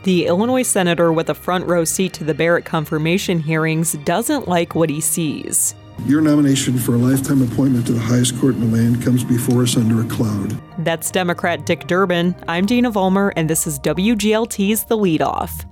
The Illinois senator with a front row seat to the Barrett confirmation hearings doesn't like what he sees. Your nomination for a lifetime appointment to the highest court in the land comes before us under a cloud. That's Democrat Dick Durbin. I'm Dana Vollmer, and this is WGLT's The Leadoff.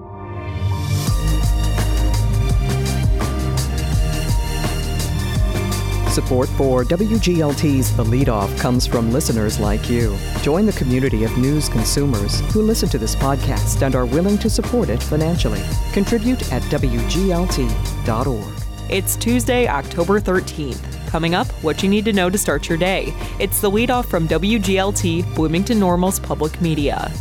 Support for WGLT's The Leadoff comes from listeners like you. Join the community of news consumers who listen to this podcast and are willing to support it financially. Contribute at WGLT.org. It's Tuesday, October 13th. Coming up, what you need to know to start your day. It's The Leadoff from WGLT, Bloomington Normal's public media.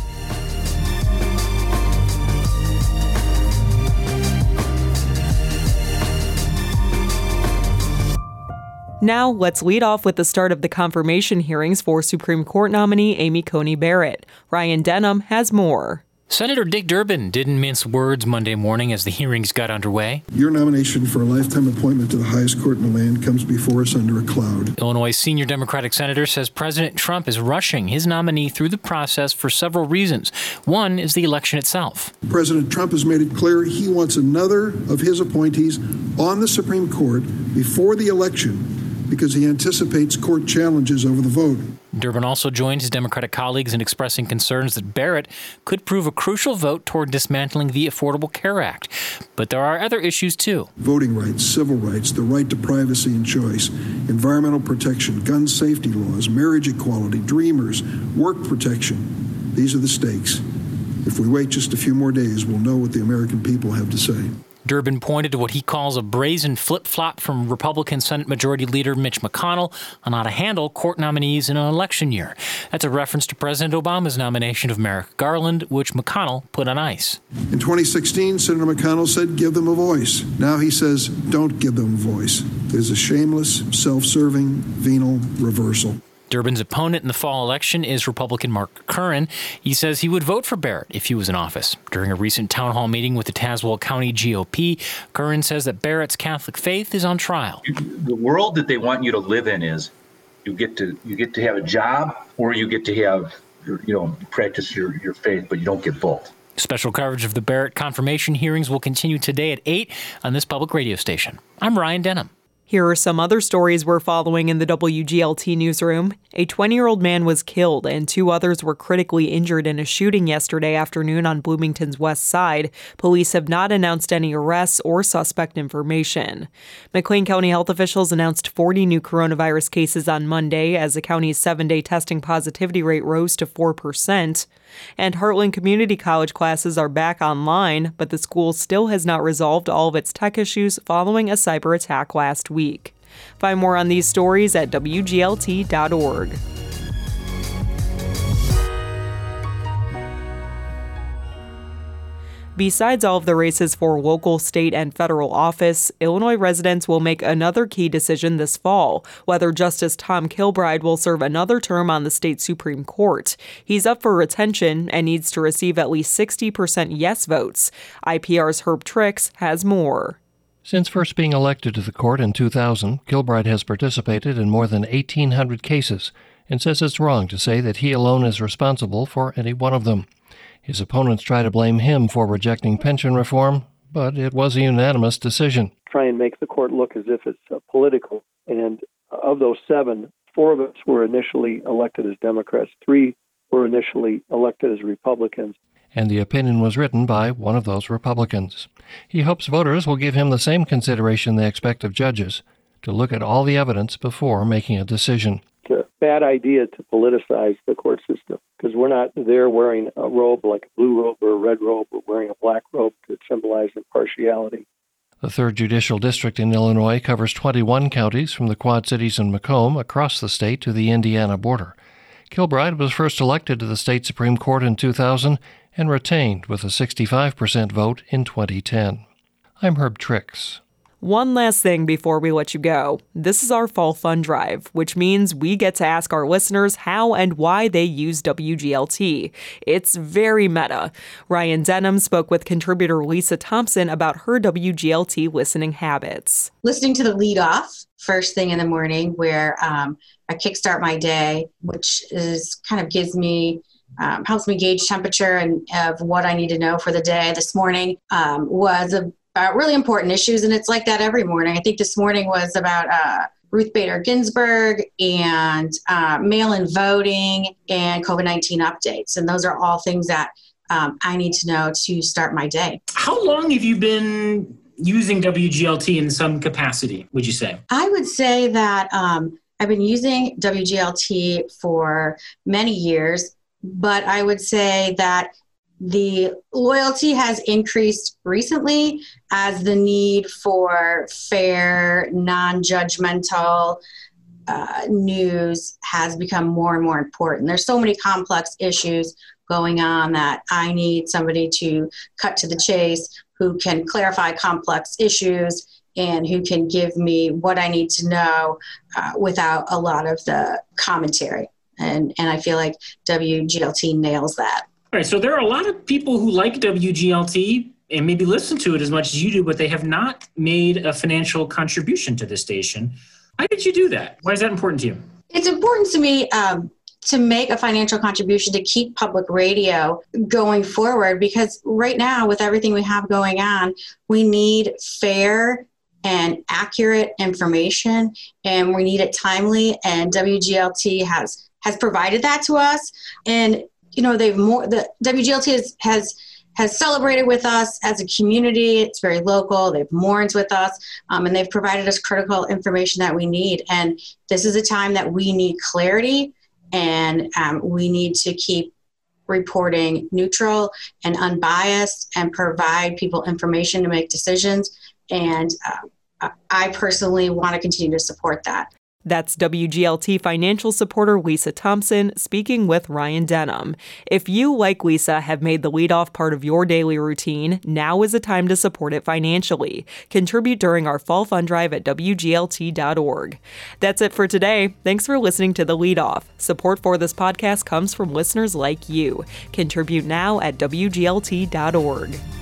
Now, let's lead off with the start of the confirmation hearings for Supreme Court nominee Amy Coney Barrett. Ryan Denham has more. Senator Dick Durbin didn't mince words Monday morning as the hearings got underway. Your nomination for a lifetime appointment to the highest court in the land comes before us under a cloud. Illinois' senior Democratic senator says President Trump is rushing his nominee through the process for several reasons. One is the election itself. President Trump has made it clear he wants another of his appointees on the Supreme Court before the election because he anticipates court challenges over the vote. Durbin also joined his Democratic colleagues in expressing concerns that Barrett could prove a crucial vote toward dismantling the Affordable Care Act. But there are other issues, too. Voting rights, civil rights, the right to privacy and choice, environmental protection, gun safety laws, marriage equality, dreamers, work protection. These are the stakes. If we wait just a few more days, we'll know what the American people have to say. Durbin pointed to what he calls a brazen flip-flop from Republican Senate Majority Leader Mitch McConnell on how to handle court nominees in an election year. That's a reference to President Obama's nomination of Merrick Garland, which McConnell put on ice. In 2016, Senator McConnell said, give them a voice. Now he says, don't give them a voice. There's a shameless, self-serving, venal reversal. Durbin's opponent in the fall election is Republican Mark Curran. He says he would vote for Barrett if he was in office. During a recent town hall meeting with the Tazewell County GOP, Curran says that Barrett's Catholic faith is on trial. The world that they want you to live in is you get to have a job or you get to have, practice your faith, but you don't get both. Special coverage of the Barrett confirmation hearings will continue today at 8 on this public radio station. I'm Ryan Denham. Here are some other stories we're following in the WGLT newsroom. A 20-year-old man was killed and 2 others were critically injured in a shooting yesterday afternoon on Bloomington's west side. Police have not announced any arrests or suspect information. McLean County health officials announced 40 new coronavirus cases on Monday as the county's 7-day testing positivity rate rose to 4%. And Heartland Community College classes are back online, but the school still has not resolved all of its tech issues following a cyber attack last week. Find more on these stories at WGLT.org. Besides all of the races for local, state, and federal office, Illinois residents will make another key decision this fall, whether Justice Tom Kilbride will serve another term on the state Supreme Court. He's up for retention and needs to receive at least 60% yes votes. IPR's Herb Trix has more. Since first being elected to the court in 2000, Kilbride has participated in more than 1,800 cases and says it's wrong to say that he alone is responsible for any one of them. His opponents try to blame him for rejecting pension reform, but it was a unanimous decision. Try and make the court look as if it's political. And of those 7, 4 of us were initially elected as Democrats, 3 were initially elected as Republicans. And the opinion was written by one of those Republicans. He hopes voters will give him the same consideration they expect of judges, to look at all the evidence before making a decision. It's a bad idea to politicize the court system because we're not there wearing a robe like a blue robe or a red robe. We're wearing a black robe to symbolize impartiality. The 3rd Judicial District in Illinois covers 21 counties from the Quad Cities and Macomb across the state to the Indiana border. Kilbride was first elected to the state Supreme Court in 2000 and retained with a 65% vote in 2010. I'm Herb Trix. One last thing before we let you go. This is our Fall Fund Drive, which means we get to ask our listeners how and why they use WGLT. It's very meta. Ryan Denham spoke with contributor Lisa Thompson about her WGLT listening habits. Listening to The Leadoff first thing in the morning where I kickstart my day, which is kind of gives me helps me gauge temperature and of what I need to know for the day. This morning was about really important issues, and it's like that every morning. I think this morning was about Ruth Bader Ginsburg and mail-in voting and COVID-19 updates. And those are all things that I need to know to start my day. How long have you been using WGLT in some capacity, would you say? I would say that I've been using WGLT for many years, but I would say that the loyalty has increased recently as the need for fair, non-judgmental news has become more and more important. There's so many complex issues going on that I need somebody to cut to the chase, who can clarify complex issues and who can give me what I need to know without a lot of the commentary. And I feel like WGLT nails that. All right, so there are a lot of people who like WGLT and maybe listen to it as much as you do, but they have not made a financial contribution to the station. Why did you do that? Why is that important to you? It's important to me to make a financial contribution to keep public radio going forward, because right now, with everything we have going on, we need fair and accurate information, and we need it timely, and WGLT has provided that to us. And you know, the WGLT has celebrated with us as a community. It's very local. They've mourned with us, and they've provided us critical information that we need. And this is a time that we need clarity, and we need to keep reporting neutral and unbiased and provide people information to make decisions. And I personally want to continue to support that. That's WGLT financial supporter Lisa Thompson speaking with Ryan Denham. If you, like Lisa, have made the leadoff part of your daily routine, now is a time to support it financially. Contribute during our fall fund drive at WGLT.org. That's it for today. Thanks for listening to The Leadoff. Support for this podcast comes from listeners like you. Contribute now at WGLT.org.